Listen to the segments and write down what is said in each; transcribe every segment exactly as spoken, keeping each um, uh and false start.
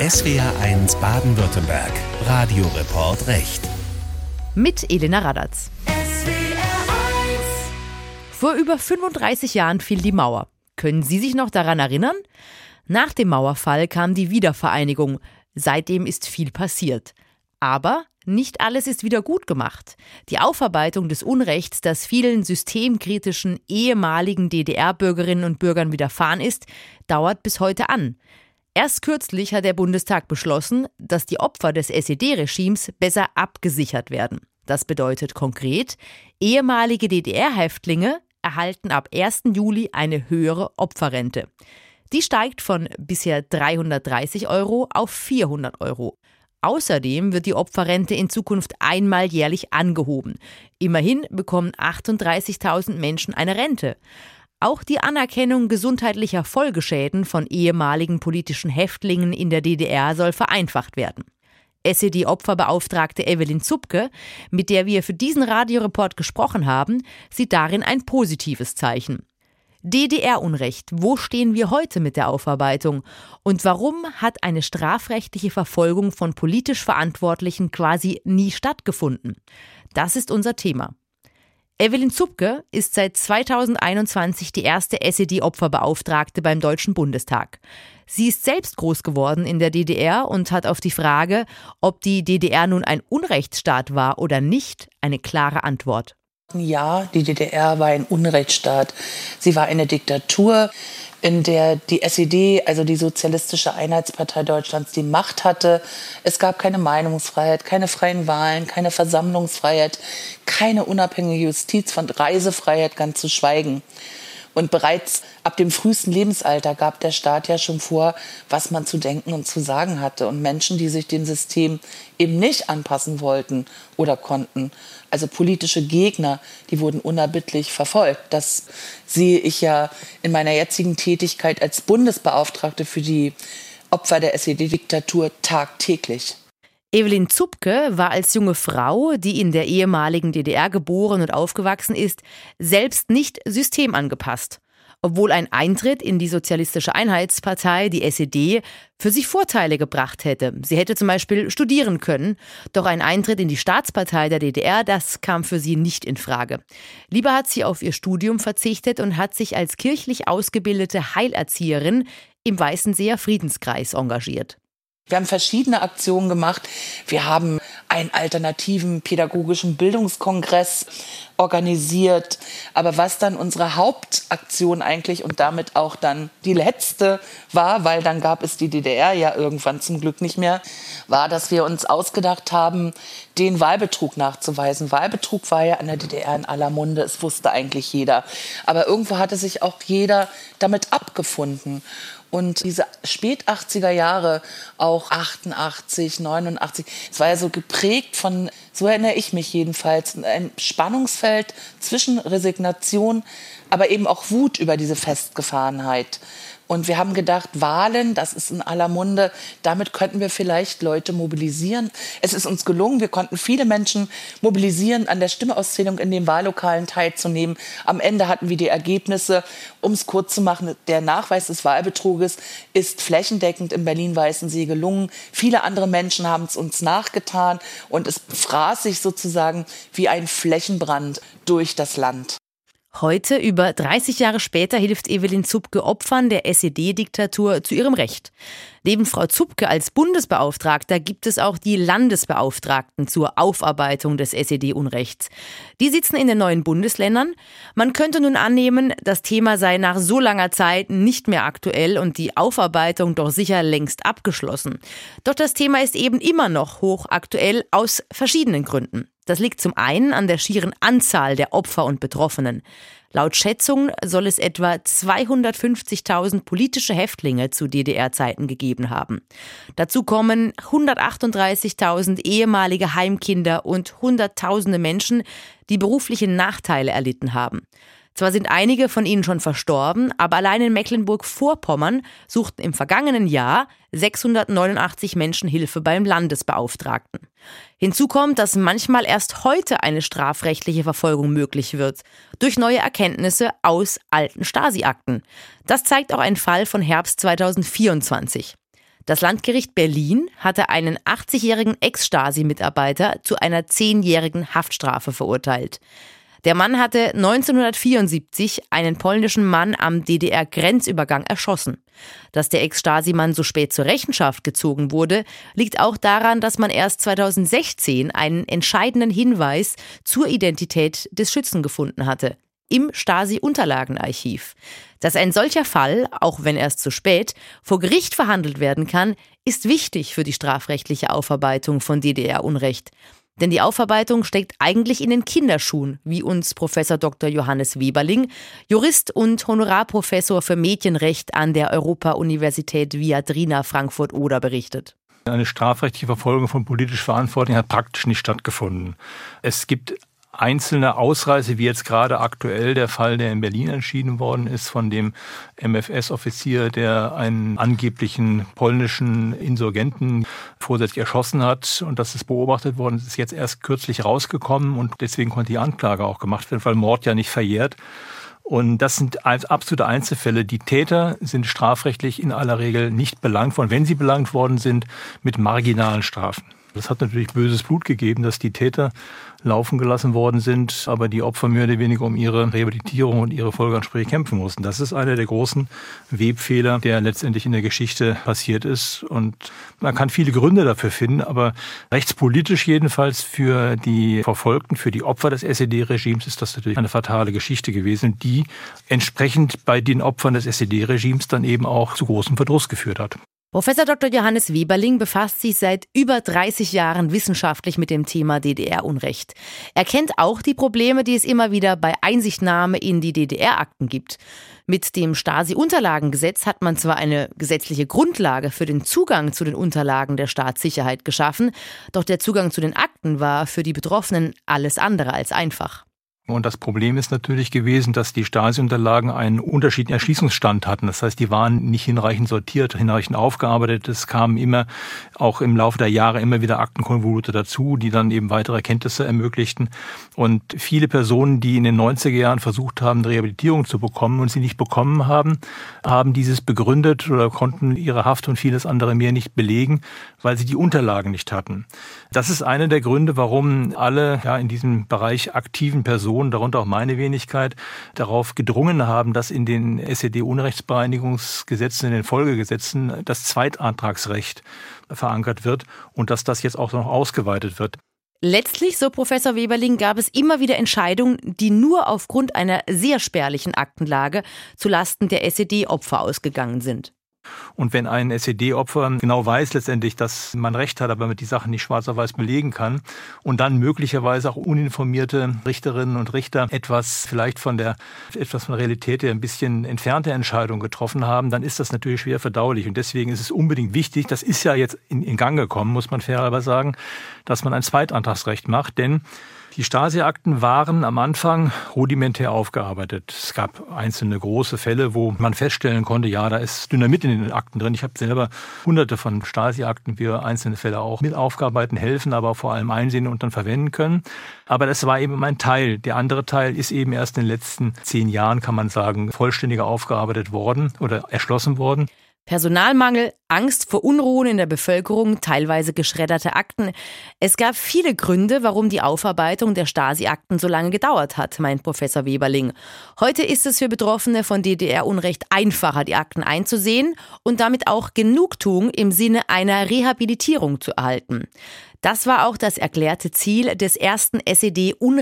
S W R eins Baden-Württemberg. Radioreport Recht. Mit Elena Radatz. Vor über fünfunddreißig Jahren fiel die Mauer. Können Sie sich noch daran erinnern? Nach dem Mauerfall kam die Wiedervereinigung. Seitdem ist viel passiert. Aber nicht alles ist wieder gut gemacht. Die Aufarbeitung des Unrechts, das vielen systemkritischen ehemaligen D D R-Bürgerinnen und Bürgern widerfahren ist, dauert bis heute an. Erst kürzlich hat der Bundestag beschlossen, dass die Opfer des S E D-Regimes besser abgesichert werden. Das bedeutet konkret, ehemalige D D R-Häftlinge erhalten ab ersten Juli eine höhere Opferrente. Die steigt von bisher dreihundertdreißig Euro auf vierhundert Euro. Außerdem wird die Opferrente in Zukunft einmal jährlich angehoben. Immerhin bekommen achtunddreißigtausend Menschen eine Rente. Auch die Anerkennung gesundheitlicher Folgeschäden von ehemaligen politischen Häftlingen in der D D R soll vereinfacht werden. S E D-Opferbeauftragte Evelyn Zupke, mit der wir für diesen Radioreport gesprochen haben, sieht darin ein positives Zeichen. D D R-Unrecht, wo stehen wir heute mit der Aufarbeitung? Und warum hat eine strafrechtliche Verfolgung von politisch Verantwortlichen quasi nie stattgefunden? Das ist unser Thema. Evelyn Zupke ist seit zweitausendeinundzwanzig die erste S E D-Opferbeauftragte beim Deutschen Bundestag. Sie ist selbst groß geworden in der D D R und hat auf die Frage, ob die D D R nun ein Unrechtsstaat war oder nicht, eine klare Antwort. Ja, die D D R war ein Unrechtsstaat. Sie war eine Diktatur, in der die S E D, also die Sozialistische Einheitspartei Deutschlands, die Macht hatte. Es gab keine Meinungsfreiheit, keine freien Wahlen, keine Versammlungsfreiheit, keine unabhängige Justiz, von Reisefreiheit ganz zu schweigen. Und bereits ab dem frühesten Lebensalter gab der Staat ja schon vor, was man zu denken und zu sagen hatte. Und Menschen, die sich dem System eben nicht anpassen wollten oder konnten, also politische Gegner, die wurden unerbittlich verfolgt. Das sehe ich ja in meiner jetzigen Tätigkeit als Bundesbeauftragte für die Opfer der S E D-Diktatur tagtäglich. Evelyn Zupke war als junge Frau, die in der ehemaligen D D R geboren und aufgewachsen ist, selbst nicht systemangepasst. Obwohl ein Eintritt in die Sozialistische Einheitspartei, die S E D, für sie Vorteile gebracht hätte. Sie hätte zum Beispiel studieren können, doch ein Eintritt in die Staatspartei der D D R, das kam für sie nicht in Frage. Lieber hat sie auf ihr Studium verzichtet und hat sich als kirchlich ausgebildete Heilerzieherin im Weißenseer Friedenskreis engagiert. Wir haben verschiedene Aktionen gemacht. Wir haben einen alternativen pädagogischen Bildungskongress organisiert. Aber was dann unsere Hauptaktion eigentlich und damit auch dann die letzte war, weil dann gab es die D D R ja irgendwann zum Glück nicht mehr, war, dass wir uns ausgedacht haben, den Wahlbetrug nachzuweisen. Wahlbetrug war ja in der D D R in aller Munde, es wusste eigentlich jeder. Aber irgendwo hatte sich auch jeder damit abgefunden. Und diese spät-achtziger Jahre, auch achtundachtzig, neunundachtzig, es war ja so geprägt von, so erinnere ich mich jedenfalls, ein Spannungsfeld zwischen Resignation, aber eben auch Wut über diese Festgefahrenheit. Und wir haben gedacht, Wahlen, das ist in aller Munde, damit könnten wir vielleicht Leute mobilisieren. Es ist uns gelungen, wir konnten viele Menschen mobilisieren, an der Stimmeauszählung in den Wahllokalen teilzunehmen. Am Ende hatten wir die Ergebnisse. Um es kurz zu machen, der Nachweis des Wahlbetruges ist flächendeckend im Berlin-Weißensee gelungen. Viele andere Menschen haben es uns nachgetan und es fraß sich sozusagen wie ein Flächenbrand durch das Land. Heute, über dreißig Jahre später, hilft Evelyn Zupke Opfern der S E D-Diktatur zu ihrem Recht. Neben Frau Zupke als Bundesbeauftragter gibt es auch die Landesbeauftragten zur Aufarbeitung des S E D-Unrechts. Die sitzen in den neuen Bundesländern. Man könnte nun annehmen, das Thema sei nach so langer Zeit nicht mehr aktuell und die Aufarbeitung doch sicher längst abgeschlossen. Doch das Thema ist eben immer noch hochaktuell aus verschiedenen Gründen. Das liegt zum einen an der schieren Anzahl der Opfer und Betroffenen. Laut Schätzungen soll es etwa zweihundertfünfzigtausend politische Häftlinge zu D D R-Zeiten gegeben haben. Dazu kommen hundertachtunddreißigtausend ehemalige Heimkinder und Hunderttausende Menschen, die berufliche Nachteile erlitten haben. Zwar sind einige von ihnen schon verstorben, aber allein in Mecklenburg-Vorpommern suchten im vergangenen Jahr sechshundertneunundachtzig Menschen Hilfe beim Landesbeauftragten. Hinzu kommt, dass manchmal erst heute eine strafrechtliche Verfolgung möglich wird, durch neue Erkenntnisse aus alten Stasi-Akten. Das zeigt auch ein Fall von Herbst zweitausendvierundzwanzig. Das Landgericht Berlin hatte einen achtzigjährigen Ex-Stasi-Mitarbeiter zu einer zehnjährigen Haftstrafe verurteilt. Der Mann hatte neunzehnhundertvierundsiebzig einen polnischen Mann am D D R-Grenzübergang erschossen. Dass der Ex-Stasi-Mann so spät zur Rechenschaft gezogen wurde, liegt auch daran, dass man erst zweitausendsechzehn einen entscheidenden Hinweis zur Identität des Schützen gefunden hatte. Im Stasi-Unterlagenarchiv. Dass ein solcher Fall, auch wenn erst zu spät, vor Gericht verhandelt werden kann, ist wichtig für die strafrechtliche Aufarbeitung von D D R-Unrecht. Denn die Aufarbeitung steckt eigentlich in den Kinderschuhen, wie uns Professor Doktor Johannes Weberling, Jurist und Honorarprofessor für Medienrecht an der Europa-Universität Viadrina Frankfurt-Oder berichtet. Eine strafrechtliche Verfolgung von politisch Verantwortlichen hat praktisch nicht stattgefunden. Es gibt einzelne Ausreißer, wie jetzt gerade aktuell der Fall, der in Berlin entschieden worden ist, von dem M F S-Offizier, der einen angeblichen polnischen Insurgenten vorsätzlich erschossen hat. Und das ist beobachtet worden, das ist jetzt erst kürzlich rausgekommen und deswegen konnte die Anklage auch gemacht werden, weil Mord ja nicht verjährt. Und das sind absolute Einzelfälle. Die Täter sind strafrechtlich in aller Regel nicht belangt worden, wenn sie belangt worden sind, mit marginalen Strafen. Das hat natürlich böses Blut gegeben, dass die Täter laufen gelassen worden sind, aber die Opfer mehr oder weniger um ihre Rehabilitierung und ihre Folgeansprüche kämpfen mussten. Das ist einer der großen Webfehler, der letztendlich in der Geschichte passiert ist. Und man kann viele Gründe dafür finden, aber rechtspolitisch jedenfalls für die Verfolgten, für die Opfer des S E D-Regimes ist das natürlich eine fatale Geschichte gewesen, die entsprechend bei den Opfern des S E D-Regimes dann eben auch zu großem Verdruss geführt hat. Professor Doktor Johannes Weberling befasst sich seit über dreißig Jahren wissenschaftlich mit dem Thema D D R-Unrecht. Er kennt auch die Probleme, die es immer wieder bei Einsichtnahme in die D D R-Akten gibt. Mit dem Stasi-Unterlagengesetz hat man zwar eine gesetzliche Grundlage für den Zugang zu den Unterlagen der Staatssicherheit geschaffen, doch der Zugang zu den Akten war für die Betroffenen alles andere als einfach. Und das Problem ist natürlich gewesen, dass die Stasi-Unterlagen einen unterschiedlichen Erschließungsstand hatten. Das heißt, die waren nicht hinreichend sortiert, hinreichend aufgearbeitet. Es kamen immer, auch im Laufe der Jahre, immer wieder Aktenkonvolute dazu, die dann eben weitere Erkenntnisse ermöglichten. Und viele Personen, die in den neunziger Jahren versucht haben, Rehabilitierung zu bekommen und sie nicht bekommen haben, haben dieses begründet oder konnten ihre Haft und vieles andere mehr nicht belegen, weil sie die Unterlagen nicht hatten. Das ist einer der Gründe, warum alle ja in diesem Bereich aktiven Personen, darunter auch meine Wenigkeit, darauf gedrungen haben, dass in den S E D-Unrechtsbereinigungsgesetzen, in den Folgegesetzen das Zweitantragsrecht verankert wird und dass das jetzt auch noch ausgeweitet wird. Letztlich, so Professor Weberling, gab es immer wieder Entscheidungen, die nur aufgrund einer sehr spärlichen Aktenlage zulasten der S E D-Opfer ausgegangen sind. Und wenn ein S E D-Opfer genau weiß letztendlich, dass man Recht hat, aber mit die Sachen nicht schwarz auf weiß belegen kann und dann möglicherweise auch uninformierte Richterinnen und Richter etwas vielleicht von der etwas von der Realität her ein bisschen entfernte Entscheidung getroffen haben, dann ist das natürlich schwer verdaulich. Und deswegen ist es unbedingt wichtig, das ist ja jetzt in, in Gang gekommen, muss man fairerweise sagen, dass man ein Zweitantragsrecht macht, denn die Stasi-Akten waren am Anfang rudimentär aufgearbeitet. Es gab einzelne große Fälle, wo man feststellen konnte, ja, da ist Dynamit in den Akten drin. Ich habe selber hunderte von Stasi-Akten, wir einzelne Fälle auch mit aufarbeiten, helfen, aber vor allem einsehen und dann verwenden können. Aber das war eben ein Teil. Der andere Teil ist eben erst in den letzten zehn Jahren, kann man sagen, vollständiger aufgearbeitet worden oder erschlossen worden. Personalmangel, Angst vor Unruhen in der Bevölkerung, teilweise geschredderte Akten. Es gab viele Gründe, warum die Aufarbeitung der Stasi-Akten so lange gedauert hat, meint Professor Weberling. Heute ist es für Betroffene von D D R-Unrecht einfacher, die Akten einzusehen und damit auch Genugtuung im Sinne einer Rehabilitierung zu erhalten. Das war auch das erklärte Ziel des ersten S E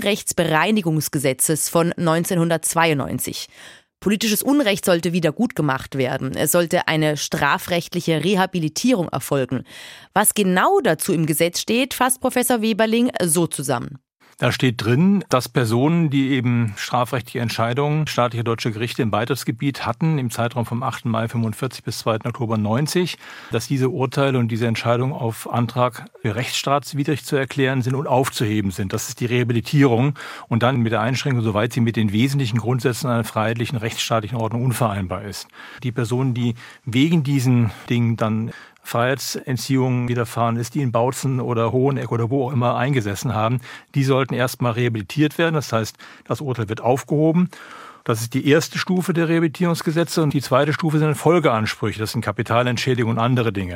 D-Unrechtsbereinigungsgesetzes von neunzehnhundertzweiundneunzig. Politisches Unrecht sollte wieder gut gemacht werden. Es sollte eine strafrechtliche Rehabilitierung erfolgen. Was genau dazu im Gesetz steht, fasst Professor Weberling so zusammen. Da steht drin, dass Personen, die eben strafrechtliche Entscheidungen staatlicher deutscher Gerichte im Beitrittsgebiet hatten, im Zeitraum vom achten Mai fünfundvierzig bis zweiten Oktober neunzig, dass diese Urteile und diese Entscheidungen auf Antrag für rechtsstaatswidrig zu erklären sind und aufzuheben sind. Das ist die Rehabilitierung und dann mit der Einschränkung, soweit sie mit den wesentlichen Grundsätzen einer freiheitlichen, rechtsstaatlichen Ordnung unvereinbar ist. Die Personen, die wegen diesen Dingen dann Freiheitsentziehungen widerfahren ist, die in Bautzen oder Hoheneck oder wo auch immer eingesessen haben, die sollten erstmal rehabilitiert werden. Das heißt, das Urteil wird aufgehoben. Das ist die erste Stufe der Rehabilitierungsgesetze und die zweite Stufe sind Folgeansprüche. Das sind Kapitalentschädigungen und andere Dinge.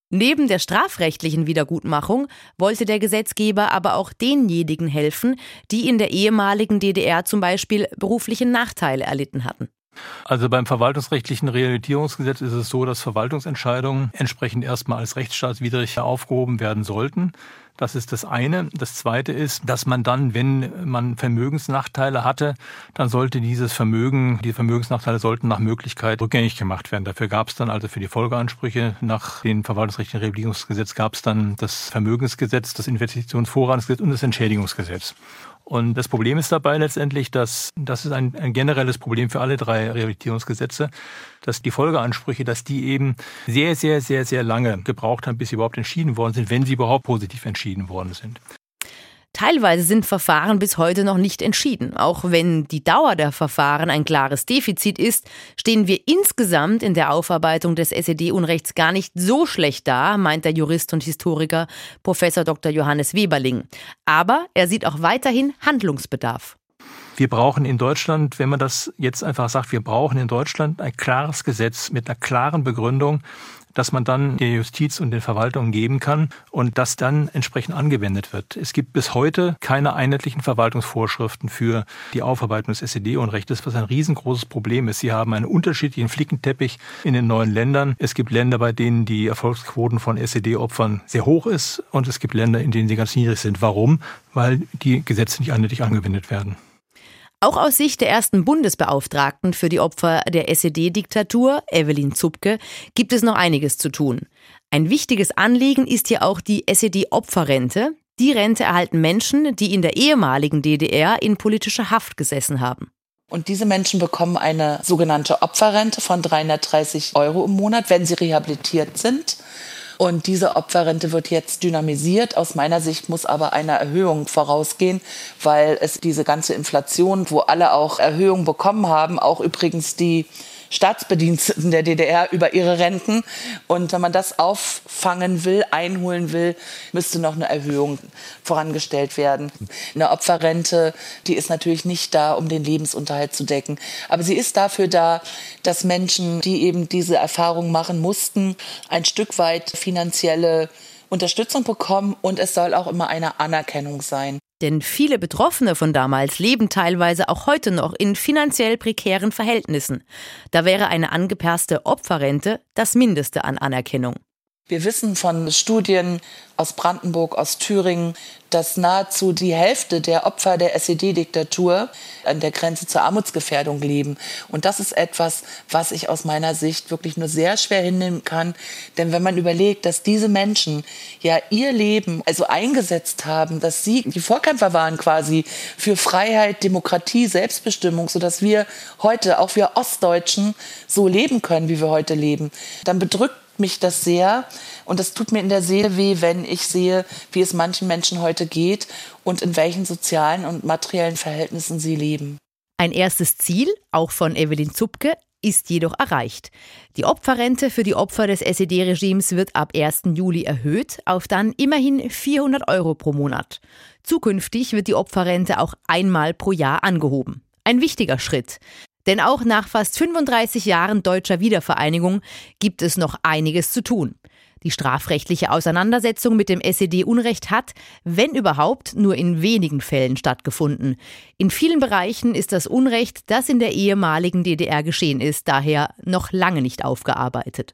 Neben der strafrechtlichen Wiedergutmachung wollte der Gesetzgeber aber auch denjenigen helfen, die in der ehemaligen D D R zum Beispiel berufliche Nachteile erlitten hatten. Also beim verwaltungsrechtlichen Rehabilitierungsgesetz ist es so, dass Verwaltungsentscheidungen entsprechend erstmal als rechtsstaatswidrig aufgehoben werden sollten. Das ist das eine. Das zweite ist, dass man dann, wenn man Vermögensnachteile hatte, dann sollte dieses Vermögen, die Vermögensnachteile sollten nach Möglichkeit rückgängig gemacht werden. Dafür gab es dann also für die Folgeansprüche nach dem verwaltungsrechtlichen Rehabilitierungsgesetz gab es dann das Vermögensgesetz, das Investitionsvorrangsgesetz und das Entschädigungsgesetz. Und das Problem ist dabei letztendlich, dass das ist ein, ein generelles Problem für alle drei Rehabilitierungsgesetze, dass die Folgeansprüche, dass die eben sehr, sehr, sehr, sehr lange gebraucht haben, bis sie überhaupt entschieden worden sind, wenn sie überhaupt positiv entschieden worden sind. Teilweise sind Verfahren bis heute noch nicht entschieden. Auch wenn die Dauer der Verfahren ein klares Defizit ist, stehen wir insgesamt in der Aufarbeitung des S E D-Unrechts gar nicht so schlecht da, meint der Jurist und Historiker Professor Doktor Johannes Weberling. Aber er sieht auch weiterhin Handlungsbedarf. Wir brauchen in Deutschland, wenn man das jetzt einfach sagt, wir brauchen in Deutschland ein klares Gesetz mit einer klaren Begründung, dass man dann der Justiz und den Verwaltungen geben kann und das dann entsprechend angewendet wird. Es gibt bis heute keine einheitlichen Verwaltungsvorschriften für die Aufarbeitung des S E D-Unrechtes, was ein riesengroßes Problem ist. Sie haben einen unterschiedlichen Flickenteppich in den neuen Ländern. Es gibt Länder, bei denen die Erfolgsquoten von S E D-Opfern sehr hoch ist und es gibt Länder, in denen sie ganz niedrig sind. Warum? Weil die Gesetze nicht einheitlich angewendet werden. Auch aus Sicht der ersten Bundesbeauftragten für die Opfer der S E D-Diktatur, Evelyn Zupke, gibt es noch einiges zu tun. Ein wichtiges Anliegen ist hier auch die S E D-Opferrente. Die Rente erhalten Menschen, die in der ehemaligen D D R in politischer Haft gesessen haben. Und diese Menschen bekommen eine sogenannte Opferrente von dreihundertdreißig Euro im Monat, wenn sie rehabilitiert sind. Und diese Opferrente wird jetzt dynamisiert. Aus meiner Sicht muss aber eine Erhöhung vorausgehen, weil es diese ganze Inflation, wo alle auch Erhöhungen bekommen haben, auch übrigens die Staatsbediensteten der D D R über ihre Renten. Und wenn man das auffangen will, einholen will, müsste noch eine Erhöhung vorangestellt werden. Eine Opferrente, die ist natürlich nicht da, um den Lebensunterhalt zu decken. Aber sie ist dafür da, dass Menschen, die eben diese Erfahrung machen mussten, ein Stück weit finanzielle Unterstützung bekommen. Und es soll auch immer eine Anerkennung sein. Denn viele Betroffene von damals leben teilweise auch heute noch in finanziell prekären Verhältnissen. Da wäre eine angepasste Opferrente das Mindeste an Anerkennung. Wir wissen von Studien aus Brandenburg, aus Thüringen, dass nahezu die Hälfte der Opfer der S E D-Diktatur an der Grenze zur Armutsgefährdung leben. Und das ist etwas, was ich aus meiner Sicht wirklich nur sehr schwer hinnehmen kann. Denn wenn man überlegt, dass diese Menschen ja ihr Leben also eingesetzt haben, dass sie die Vorkämpfer waren quasi für Freiheit, Demokratie, Selbstbestimmung, sodass wir heute, auch wir Ostdeutschen, so leben können, wie wir heute leben, dann bedrückt mich das sehr und das tut mir in der Seele weh, wenn ich sehe, wie es manchen Menschen heute geht und in welchen sozialen und materiellen Verhältnissen sie leben. Ein erstes Ziel, auch von Evelyn Zupke, ist jedoch erreicht. Die Opferrente für die Opfer des S E D-Regimes wird ab ersten Juli erhöht auf dann immerhin vierhundert Euro pro Monat. Zukünftig wird die Opferrente auch einmal pro Jahr angehoben. Ein wichtiger Schritt. Denn auch nach fast fünfunddreißig Jahren deutscher Wiedervereinigung gibt es noch einiges zu tun. Die strafrechtliche Auseinandersetzung mit dem S E D-Unrecht hat, wenn überhaupt, nur in wenigen Fällen stattgefunden. In vielen Bereichen ist das Unrecht, das in der ehemaligen D D R geschehen ist, daher noch lange nicht aufgearbeitet.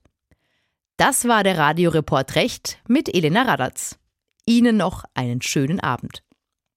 Das war der Radioreport Recht mit Elena Radatz. Ihnen noch einen schönen Abend.